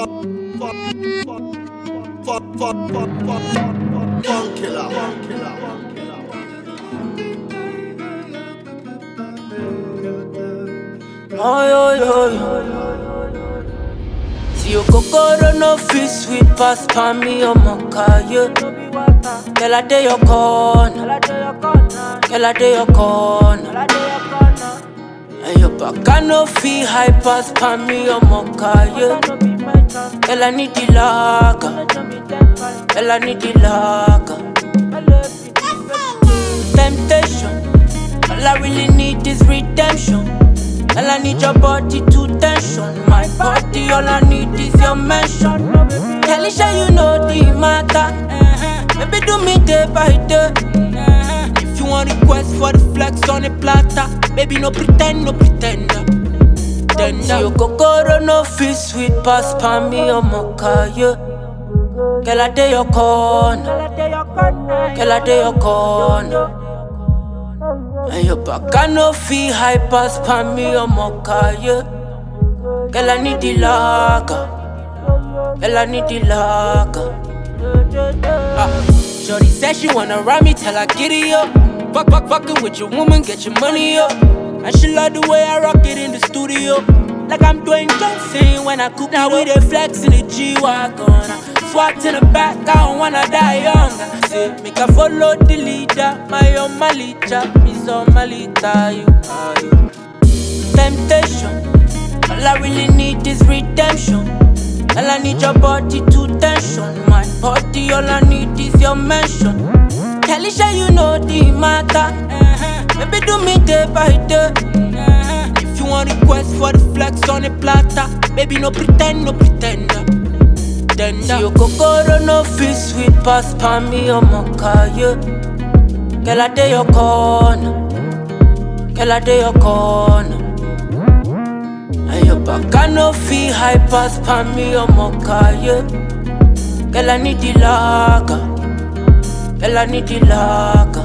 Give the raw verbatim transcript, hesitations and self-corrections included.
Fuck, fuck, fuck, fuck, fuck, fuck, fuck, fuck killer, fuck killer, fuck killer. Oh, yo, yo, yo. See your kokoro no fit sweet pass pa me on my car, yeah. Girl, I dey your corner. Girl, I dey your corner. And your back I no feel high pass pa me on my car, yeah. Girl, I need the lager. Girl, I need the lager. Temptation. All I really need is redemption. All I need your body to tension. My body, all I need is your mention. Talisha, you know the matter. Baby, do me day by day. If you want request for the flex on a platter, baby, no pretend, no pretender. Then you kokoro no fit sweet pass pa me on my car, yeah. Girl, I dey your corner. Girl, I dey your corner. And your back I no feel high pass pa me on my car, yeah. Girl, I need the lager. Girl, I need the lager. Ah, shorty said she wanna ride me till I get it up. Fuck, fuck, fucking with your woman, get your money up. And she love the way I rock it in the studio. Like I'm doing Johnson when I cook. Now we dey flex in the G-Wagon. Swat in the back, I don't wanna die young. Say, make I follow the leader. My own Malita, Miss Malita, you are you. Temptation. All I really need is redemption. All I need your body to tension. My body, all I need is your mention. Talisha, you know the matter. Baby, do me day by day. If you want request for the flex on a platter, baby, no pretend, no pretender. Then see your kokoro no fit sweet pass pa me on my car, yeah. Girl, I dey your corner. Girl, I dey your corner. And your back I no feel high pass pa me on my car, yeah. Girl, I need the lager. Girl, I need the lager.